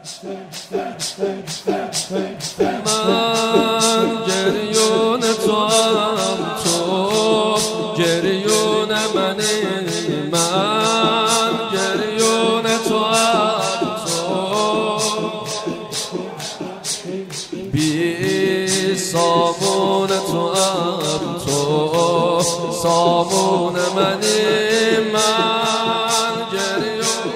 من گریون توام، تو گریون منی. من گریون توام، تو بی سامون توام، تو سامون منی. من گریون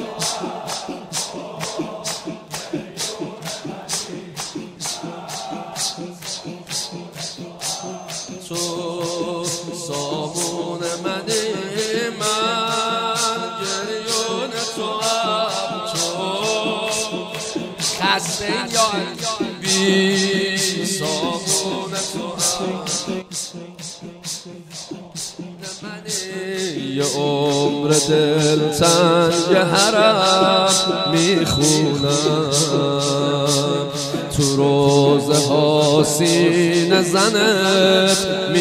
تو سامون منی. من گریون توام، تو خسته یار بی سامون توام یه عمر دلتنگ حرم میخونم، تو روزه ها سینه زنت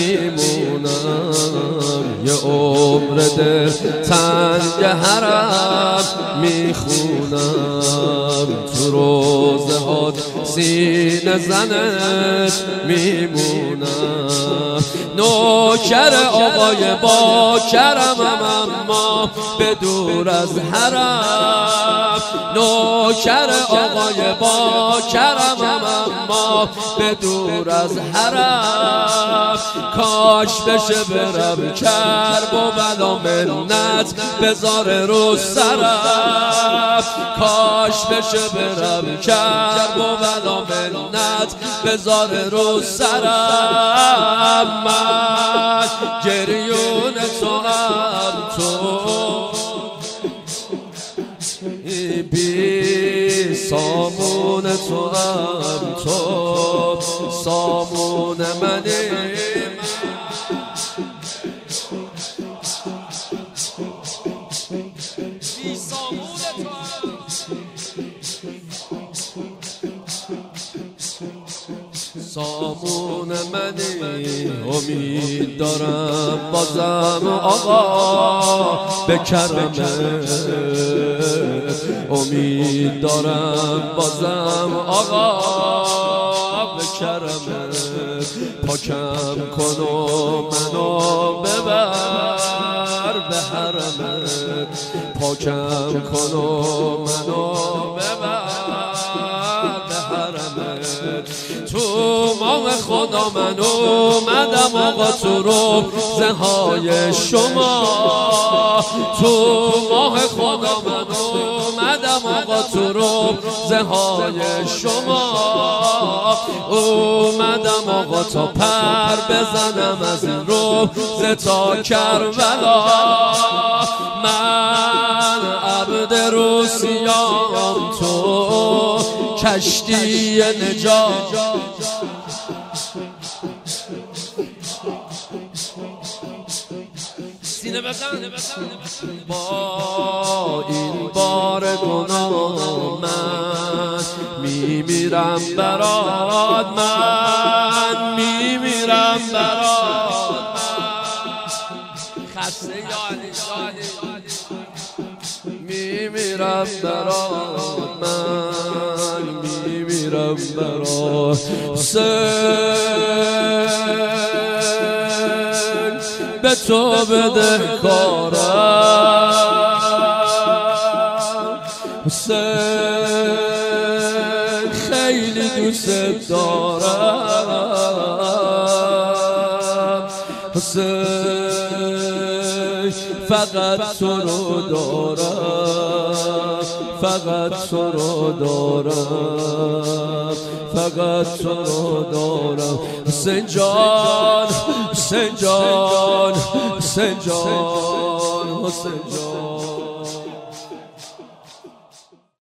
میمونم. یه عمر دلتنگ حرم میخونم، تو روزه ها سینه زنت میمونم. نوکر آقای با کرمم اما به دور از حرم. نوکر آقای با کرمم اما به دور از حرم. کاش بشه برم کرب و بلا منت بذاره رو سرم. کاش بشه برم کرب و بلا منت بذاره رو سرم. من گریون توام، تو بی سامون توام، تو سامون منی. بی سامون توام، سامون منی. امید دارم بازم آقا به کرمت، امید دارم بازم آقا به کرمت. پاکم کن و منو ببر به حرمت. پاکم کن و منو ببر به حرمت. تو ماه خدا من اومدم آقا تو روزه های شما. تو ماه خدا من اومدم آقا تو روزه های شما. اومدم آقا تا پر بزنم از این روزه تا کربلا. من عبد روسیام، تو کشتی نجات. سینه بزن با این بار گناه من میمیرم برات. من میمیرم برات. خسته یادی میمیرم برات. من میمیرم برات. حسین به تو بدهکارم. حسین خیلی دوست دارم. حسین فقط تو رو دارم، فقط تو رو دارم، فقط تو رو دارم. حسین جان، حسین جان، حسین جان، حسین جان.